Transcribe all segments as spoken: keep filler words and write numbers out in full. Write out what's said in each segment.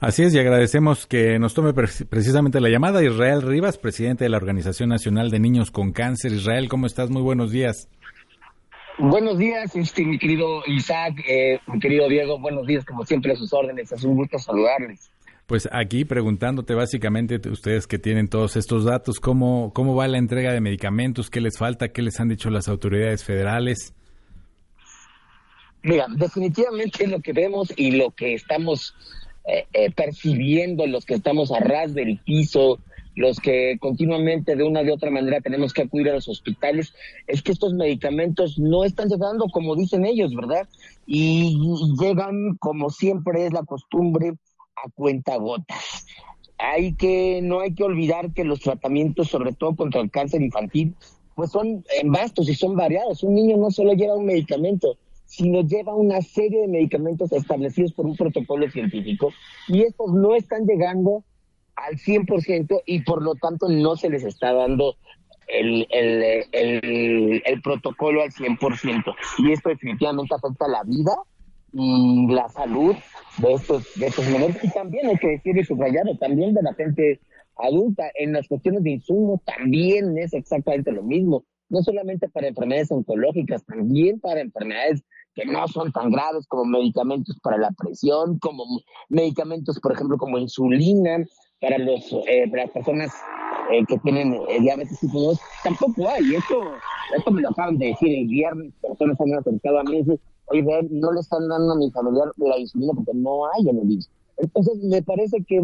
Así es, y agradecemos que nos tome pre- precisamente la llamada Israel Rivas, presidente de la Organización Nacional de Niños con Cáncer. Israel, ¿cómo estás? Muy buenos días. Buenos días, este, mi querido Isaac, eh, mi querido Diego, buenos días, como siempre, a sus órdenes, es un gusto saludarles. Pues aquí preguntándote básicamente, ustedes que tienen todos estos datos, ¿cómo, cómo va la entrega de medicamentos? ¿Qué les falta? ¿Qué les han dicho las autoridades federales? Mira, definitivamente lo que vemos y lo que estamos eh, eh, percibiendo, los que estamos a ras del piso, los que continuamente de una de otra manera tenemos que acudir a los hospitales, es que estos medicamentos no están llegando como dicen ellos, ¿verdad? Y, y llegan, como siempre es la costumbre, a cuentagotas. Hay que, no hay que olvidar que los tratamientos, sobre todo contra el cáncer infantil, pues son en vastos y son variados. Un niño no solo lleva un medicamento, sino lleva una serie de medicamentos establecidos por un protocolo científico, y estos no están llegando al cien por ciento y por lo tanto no se les está dando el, el, el, el protocolo al cien por ciento. Y esto definitivamente afecta la vida y la salud de estos, de estos menores, y también hay que decir y subrayarlo, también de la gente adulta. En las cuestiones de insumos también es exactamente lo mismo, no solamente para enfermedades oncológicas, también para enfermedades que no son tan graves, como medicamentos para la presión, como medicamentos, por ejemplo, como insulina, para, los, eh, para las personas eh, que tienen eh, diabetes tipo dos, tampoco hay. Esto, esto me lo acaban de decir el viernes, personas han acercado a mí y dicen, oye, no le están dando a mi familiar la insulina porque no hay en el I M S S. Entonces, me parece que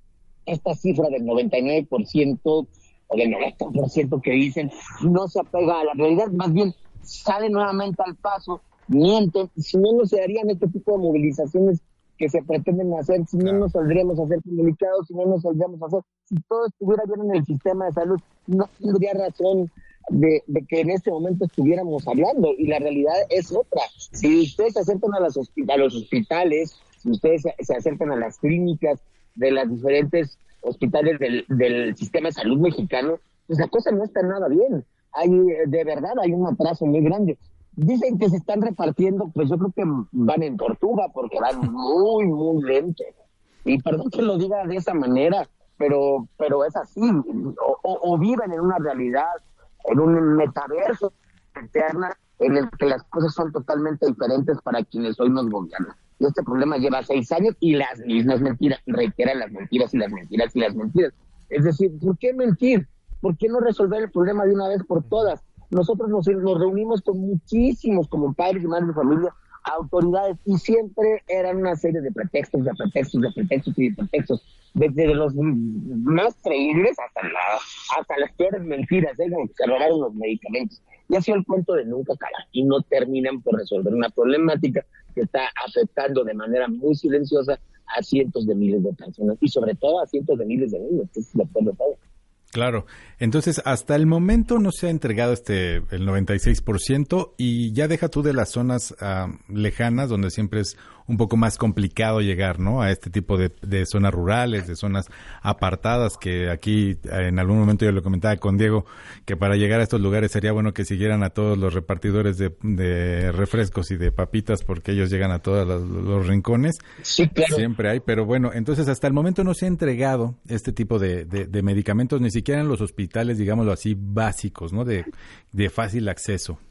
esta cifra del noventa y nueve por ciento o del noventa por ciento que dicen no se apega a la realidad, más bien sale nuevamente al paso, mienten, si no, no se harían este tipo de movilizaciones que se pretenden hacer, si no nos saldríamos a hacer comunicados, si no nos saldríamos a hacer, si todo estuviera bien en el sistema de salud, no tendría razón de, de que en este momento estuviéramos hablando, y la realidad es otra. Si ustedes se acercan a, las hospi- a los hospitales, si ustedes se, se acercan a las clínicas de las diferentes hospitales del, del sistema de salud mexicano, pues la cosa no está nada bien. Hay, de verdad, hay un atraso muy grande. Dicen que se están repartiendo, pues yo creo que van en tortuga, porque van muy, muy lento. Y perdón que lo diga de esa manera, pero pero es así. O, o, o viven en una realidad, en un metaverso eterna, en el que las cosas son totalmente diferentes para quienes hoy nos gobiernan. Y este problema lleva seis años y las mismas mentiras, reiteran las mentiras y las mentiras y las mentiras. Es decir, ¿por qué mentir? ¿Por qué no resolver el problema de una vez por todas? Nosotros nos, nos reunimos con muchísimos, como padres y madres de familia, autoridades, y siempre eran una serie de pretextos, de pretextos, de pretextos y de pretextos, desde los más creíbles hasta, la, hasta las peores mentiras, ¿eh? Como que se robaron los medicamentos. Y ha sido el cuento de nunca acabar, y no terminan por resolver una problemática que está afectando de manera muy silenciosa a cientos de miles de personas, y sobre todo a cientos de miles de niños, que es lo peor de todo. Claro, entonces hasta el momento no se ha entregado este el noventa y seis por ciento, y ya deja tú de las zonas uh, lejanas donde siempre es un poco más complicado llegar, ¿no? A este tipo de, de zonas rurales, de zonas apartadas, que aquí en algún momento yo lo comentaba con Diego, que para llegar a estos lugares sería bueno que siguieran a todos los repartidores de, de refrescos y de papitas, porque ellos llegan a todos los, los rincones. Sí, claro. Siempre hay, pero bueno, entonces hasta el momento no se ha entregado este tipo de, de, de medicamentos, ni siquiera en los hospitales, digámoslo así, básicos, ¿no? De, de fácil acceso.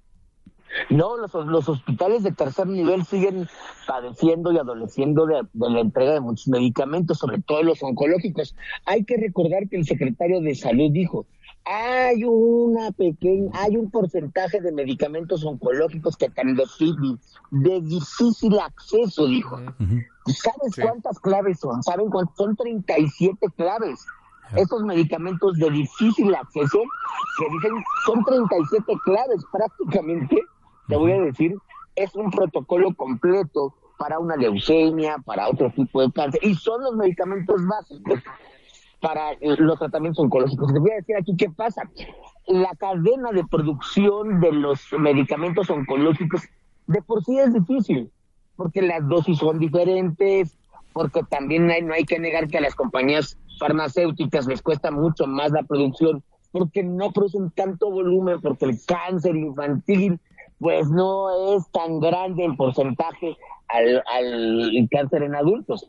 No, los, los hospitales de tercer nivel siguen padeciendo y adoleciendo de, de la entrega de muchos medicamentos, sobre todo los oncológicos. Hay que recordar que el secretario de Salud dijo, hay una pequeña, hay un porcentaje de medicamentos oncológicos que están de, de difícil acceso, dijo. Uh-huh. ¿Sabes sí. cuántas claves son? ¿Saben cuántas? Son treinta y siete claves. Estos medicamentos de difícil acceso, que dicen, son treinta y siete claves prácticamente. Te voy a decir, es un protocolo completo para una leucemia, para otro tipo de cáncer, y son los medicamentos básicos para los tratamientos oncológicos. Te voy a decir aquí qué pasa. La cadena de producción de los medicamentos oncológicos de por sí es difícil, porque las dosis son diferentes, porque también hay, no hay que negar que a las compañías farmacéuticas les cuesta mucho más la producción, porque no producen tanto volumen, porque el cáncer infantil pues no es tan grande en porcentaje al, al cáncer en adultos.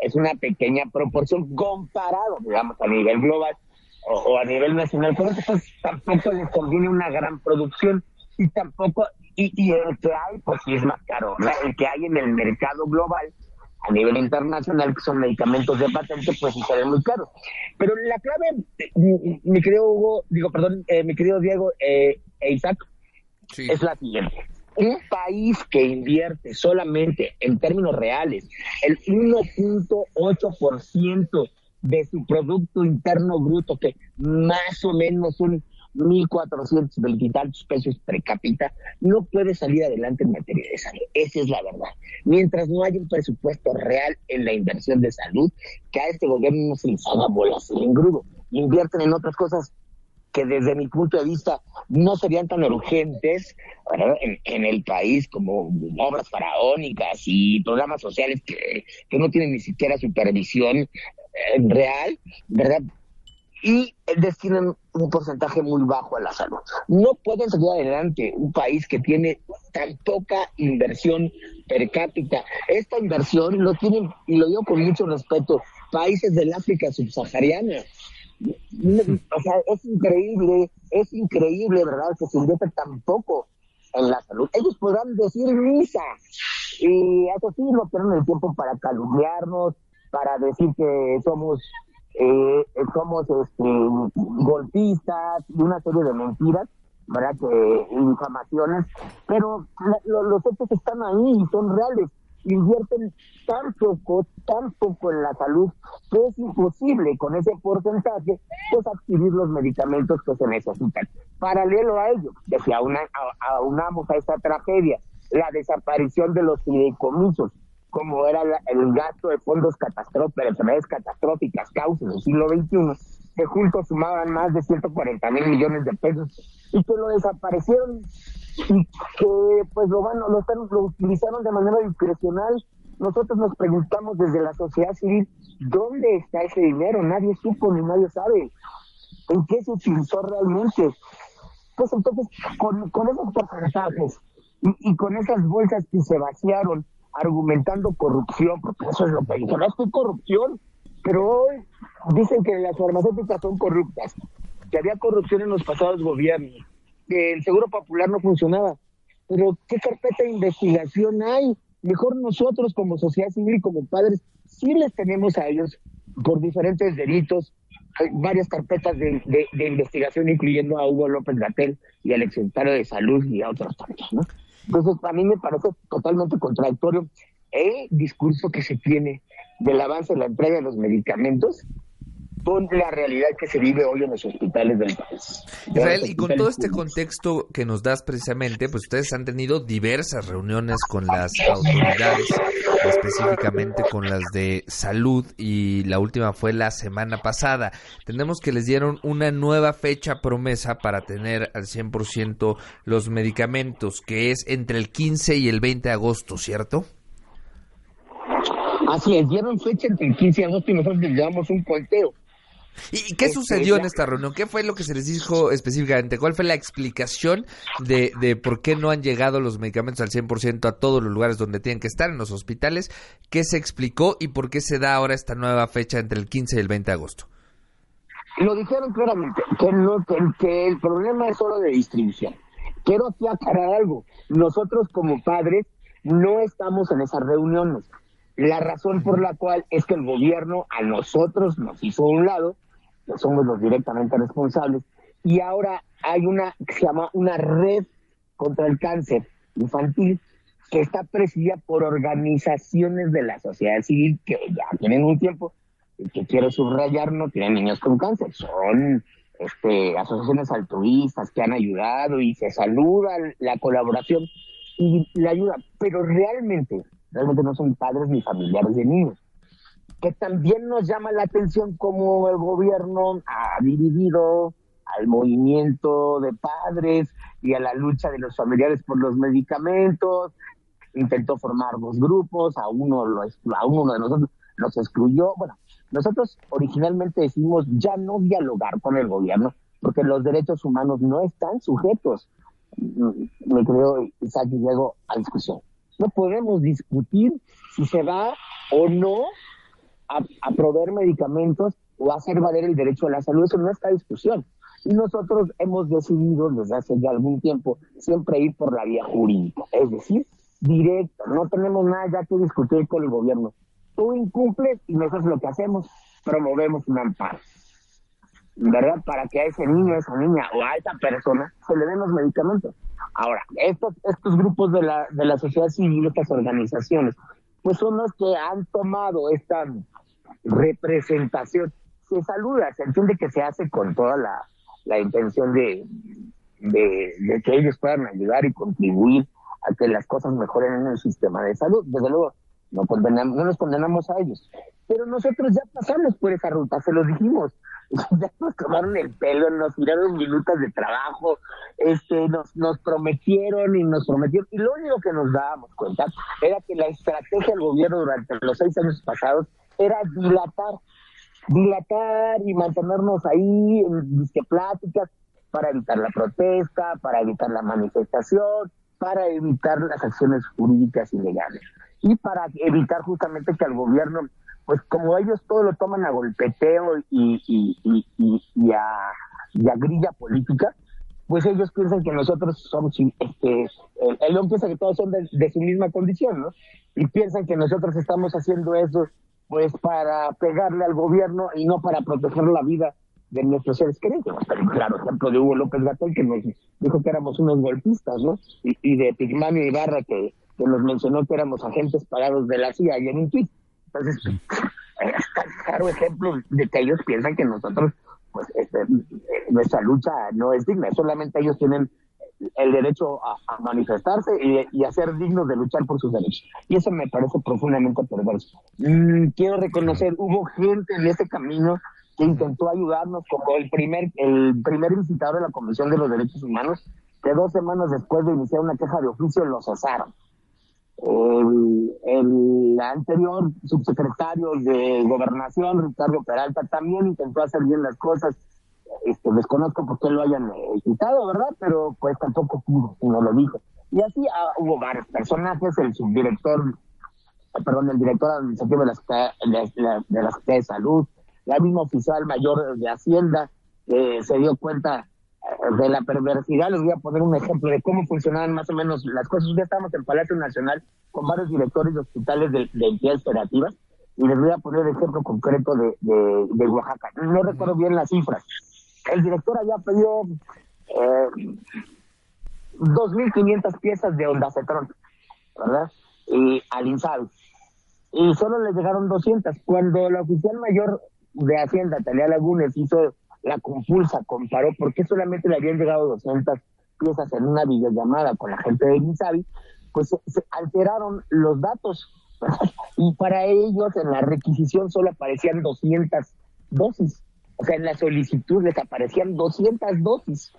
es una pequeña proporción comparado, digamos, a nivel global o, o a nivel nacional, pero pues tampoco les conviene una gran producción y tampoco, y, y el que hay, pues sí es más caro, ¿verdad? El que hay en el mercado global a nivel internacional, que son medicamentos de patente, pues sí salen muy caros. Pero la clave, mi, mi querido Hugo, digo, perdón, eh, mi querido Diego eh, e Isaac, sí, es la siguiente. Un país que invierte solamente en términos reales el uno punto ocho por ciento de su Producto Interno Bruto, que más o menos son mil cuatrocientos veintitantos pesos per cápita, no puede salir adelante en materia de salud. Esa es la verdad. Mientras no haya un presupuesto real en la inversión de salud, que a este gobierno no se les haga bolas el engrudo. Invierten en otras cosas que desde mi punto de vista no serían tan urgentes en, en el país, como obras faraónicas y programas sociales que, que no tienen ni siquiera supervisión eh, real, ¿verdad? Y destinan un porcentaje muy bajo a la salud. No pueden salir adelante un país que tiene tan poca inversión per cápita. Esta inversión lo tienen, y lo digo con mucho respeto, países del África subsahariana. O sea, es increíble, es increíble, ¿verdad?, que se invierte tan poco en la salud. Ellos podrán decir misa, y eso sí, no tienen el tiempo para calumniarnos, para decir que somos eh, somos este, golpistas y una serie de mentiras, ¿verdad?, que infamaciones, pero la, lo, los hechos están ahí y son reales. Invierten tan poco, tan poco en la salud, que es imposible con ese porcentaje pues adquirir los medicamentos que se necesitan. Paralelo a ello, de que auna, a, aunamos a esta tragedia la desaparición de los fideicomisos, como era la, el gasto de fondos catastróficos, enfermedades catastróficas, causas del siglo veintiuno, que juntos sumaban más de ciento cuarenta mil millones de pesos y que lo desaparecieron y que pues lo van, lo, están, lo utilizaron de manera discrecional. Nosotros nos preguntamos desde la sociedad civil, ¿dónde está ese dinero? Nadie supo ni nadie sabe en qué se utilizó realmente. Pues entonces, con, con esos porcentajes y, y con esas bolsas que se vaciaron argumentando corrupción, porque eso es lo que dijo, no es corrupción, pero hoy dicen que las farmacéuticas son corruptas, que había corrupción en los pasados gobiernos, que el Seguro Popular no funcionaba. Pero ¿qué carpeta de investigación hay? Mejor nosotros como sociedad civil y como padres sí les tenemos a ellos por diferentes delitos. Hay varias carpetas de, de, de investigación, incluyendo a Hugo López-Gatell y al exsecretario de Salud y a otros tantos, ¿no? Entonces, a mí me parece totalmente contradictorio el discurso que se tiene del avance de la entrega de los medicamentos con la realidad que se vive hoy en los hospitales del país. Israel, y con todo este contexto que nos das precisamente, pues ustedes han tenido diversas reuniones con las autoridades, específicamente con las de salud, y la última fue la semana pasada. Tenemos que les dieron una nueva fecha promesa para tener al cien por ciento los medicamentos, que es entre el quince y el veinte de agosto, ¿cierto? Así es, dieron fecha entre el quince de agosto y nosotros les llevamos un conteo. ¿Y qué sucedió en esta reunión? ¿Qué fue lo que se les dijo específicamente? ¿Cuál fue la explicación de, de por qué no han llegado los medicamentos al cien por ciento a todos los lugares donde tienen que estar, en los hospitales? ¿Qué se explicó y por qué se da ahora esta nueva fecha entre el quince y el veinte de agosto? Lo dijeron claramente, que, no, que, que el problema es solo de distribución. Quiero aquí aclarar algo. Nosotros como padres no estamos en esas reuniones. La razón por la cual es que el gobierno a nosotros nos hizo a un lado, que somos los directamente responsables, y ahora hay una que se llama una red contra el cáncer infantil que está presidida por organizaciones de la sociedad civil que ya tienen un tiempo, y que quiero subrayar, no tienen niños con cáncer, son este, asociaciones altruistas que han ayudado y se saluda la colaboración y la ayuda, pero realmente realmente no son padres ni familiares de niños. Que también nos llama la atención cómo el gobierno ha dividido al movimiento de padres y a la lucha de los familiares por los medicamentos. Intentó formar dos grupos, a uno, lo, a uno de nosotros los excluyó. Bueno, nosotros originalmente decimos ya no dialogar con el gobierno, porque los derechos humanos no están sujetos, me creo, Isaac y Diego, a discusión. No podemos discutir si se va o no a, a proveer medicamentos o a hacer valer el derecho a la salud. Eso no está en discusión. Y nosotros hemos decidido desde hace ya algún tiempo siempre ir por la vía jurídica, es decir, directo. No tenemos nada ya que discutir con el gobierno. Tú incumples y nosotros lo que hacemos, promovemos un amparo, ¿verdad? Para que a ese niño, a esa niña o a esa persona se le den los medicamentos. Ahora, estos estos grupos de la de la sociedad civil, estas organizaciones, pues son los que han tomado esta representación. Se saluda, se entiende que se hace con toda la, la intención de, de, de que ellos puedan ayudar y contribuir a que las cosas mejoren en el sistema de salud. Desde luego, no, condenamos, no nos condenamos a ellos, pero nosotros ya pasamos por esa ruta, se los dijimos, ya nos tomaron el pelo, nos tiraron minutos de trabajo, este, nos, nos prometieron y nos prometieron, y lo único que nos dábamos cuenta era que la estrategia del gobierno durante los seis años pasados era dilatar, dilatar y mantenernos ahí en disque pláticas para evitar la protesta, para evitar la manifestación, para evitar las acciones jurídicas ilegales y para evitar justamente que al gobierno, pues como ellos todo lo toman a golpeteo y, y, y, y, y, a, y a grilla política, pues ellos piensan que nosotros somos, este, el, el león piensa que todos son de, de su misma condición, ¿no? Y piensan que nosotros estamos haciendo eso pues para pegarle al gobierno y no para proteger la vida de nuestros seres queridos. Pero claro, ejemplo de Hugo López-Gatell, que nos dijo que éramos unos golpistas, ¿no? Y, y de Pigmamio Ibarra, que, que nos mencionó que éramos agentes pagados de la C I A y en un tuit. Entonces, es tan claro ejemplo de que ellos piensan que nosotros, pues, este, nuestra lucha no es digna, solamente ellos tienen el derecho a, a manifestarse y, y a ser dignos de luchar por sus derechos. Y eso me parece profundamente perverso. Mm, quiero reconocer, hubo gente en ese camino que intentó ayudarnos, como el primer el primer visitador de la Comisión de los Derechos Humanos, que dos semanas después de iniciar una queja de oficio lo cesaron. El, el anterior subsecretario de Gobernación, Ricardo Peralta, también intentó hacer bien las cosas. Este, desconozco por qué lo hayan eh, quitado, ¿verdad? Pero pues tampoco pudo, no lo dijo. Y así ah, hubo varios personajes, el subdirector, perdón, el director administrativo de la, de, la, de la Secretaría de Salud, la misma oficial mayor de Hacienda, que eh, se dio cuenta eh, de la perversidad. Les voy a poner un ejemplo de cómo funcionaban más o menos las cosas. Ya estamos en Palacio Nacional con varios directores de hospitales de, de entidades federativas, y les voy a poner el ejemplo concreto de, de, de Oaxaca. No recuerdo bien las cifras. El director había pedido eh, dos mil quinientas piezas de ondansetron, ¿verdad? Y al INSABI. Y solo le llegaron doscientas. Cuando la oficial mayor de Hacienda, Talía Lagunes, hizo la compulsa, comparó por qué solamente le habían llegado doscientas piezas en una videollamada con la gente de INSABI, pues se, se alteraron los datos, ¿verdad? Y para ellos en la requisición solo aparecían doscientas dosis. O sea, en la solicitud les aparecían doscientas dosis.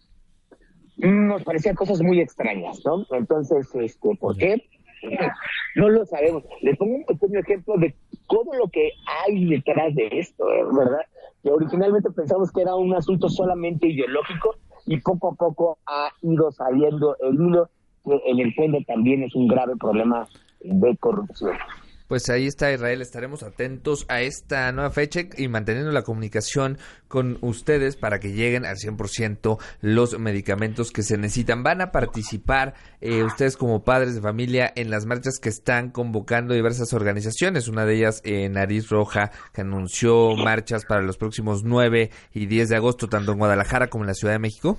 Nos parecían cosas muy extrañas, ¿no? Entonces, este, ¿por qué? No lo sabemos. Les pongo un pequeño ejemplo de todo lo que hay detrás de esto, ¿verdad? Que originalmente pensamos que era un asunto solamente ideológico y poco a poco ha ido saliendo el hilo, que en el fondo también es un grave problema de corrupción. Pues ahí está, Israel, estaremos atentos a esta nueva fecha y manteniendo la comunicación con ustedes para que lleguen al cien por ciento los medicamentos que se necesitan. ¿Van a participar eh, ustedes como padres de familia en las marchas que están convocando diversas organizaciones? Una de ellas, eh, Nariz Roja, que anunció marchas para los próximos nueve y diez de agosto, tanto en Guadalajara como en la Ciudad de México.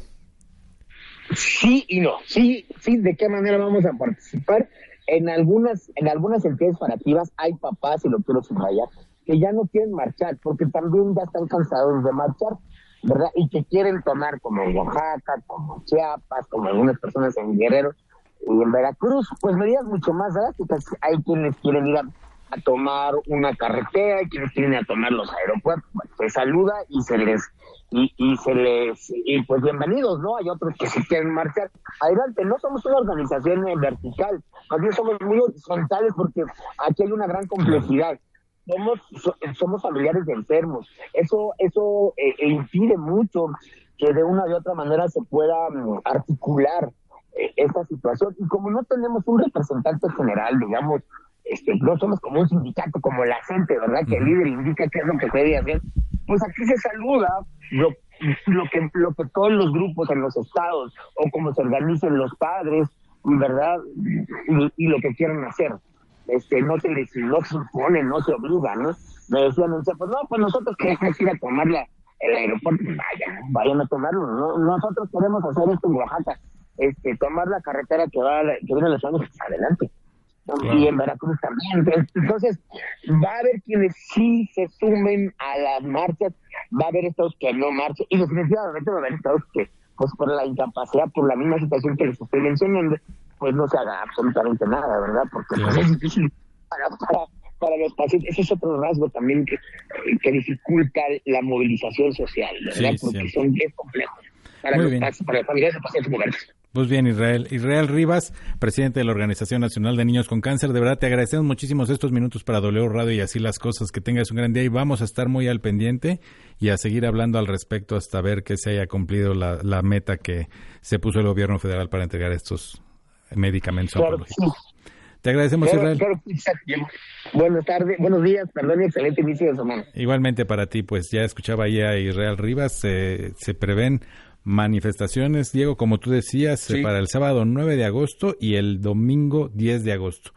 Sí y no. Sí, sí, ¿de qué manera vamos a participar? En algunas en algunas entidades federativas hay papás, y lo quiero subrayar, que ya no quieren marchar, porque también ya están cansados de marchar, ¿verdad? Y que quieren tomar, como en Oaxaca, como Chiapas, como algunas personas en Guerrero y en Veracruz, pues medidas mucho más drásticas. Hay quienes quieren ir a, a tomar una carretera, hay quienes quieren ir a tomar los aeropuertos. Bueno, se saluda y se les y, y se les y pues bienvenidos, ¿no? Hay otros que se quieren marchar. Adelante, no somos una organización vertical, más bien somos muy horizontales, porque aquí hay una gran complejidad. Somos somos familiares de enfermos. Eso eso eh, impide mucho que de una u otra manera se pueda um, articular eh, esta situación. Y como no tenemos un representante general, digamos, este, no somos como un sindicato, como la gente, ¿verdad? Que el líder indica qué es lo que se debe hacer. Pues aquí se saluda lo, lo que lo que todos los grupos en los estados, o como se organicen los padres, ¿verdad? Y, y lo que quieran hacer. Este, no se les no se impone, no se obliga, ¿no? Me decían, pues no, pues nosotros queremos ir a tomar la, el aeropuerto, vayan, vayan a tomarlo, ¿no? Nosotros queremos hacer esto en Oaxaca, este, tomar la carretera que va a la, que viene a los años, pues adelante. Claro. Y en Veracruz también. Entonces, va a haber quienes sí se sumen a las marchas, va a haber estados que no marchen, y definitivamente va a haber estados que, pues por la incapacidad, por la misma situación que les estoy mencionando, pues no se haga absolutamente nada, ¿verdad? Porque claro. pues, es difícil para, para, para los pacientes. Ese es otro rasgo también que, que dificulta la movilización social, ¿verdad? Sí, porque sí. son bien complejos para, los, para las familias de pacientes mujeres. Pues bien, Israel. Israel Rivas, presidente de la Organización Nacional de Niños con Cáncer, de verdad te agradecemos muchísimos estos minutos para W Radio y así las cosas. Que tengas un gran día y vamos a estar muy al pendiente y a seguir hablando al respecto hasta ver que se haya cumplido la, la meta que se puso el gobierno federal para entregar estos medicamentos claro, oncológicos. Sí. Te agradecemos, claro, Israel. Claro, buenas tardes, buenos días, perdón y excelente inicio de semana. Igualmente para ti, pues ya escuchaba ahí a Israel Rivas, eh, se prevén manifestaciones, Diego, como tú decías, sí. para el sábado nueve de agosto y el domingo diez de agosto.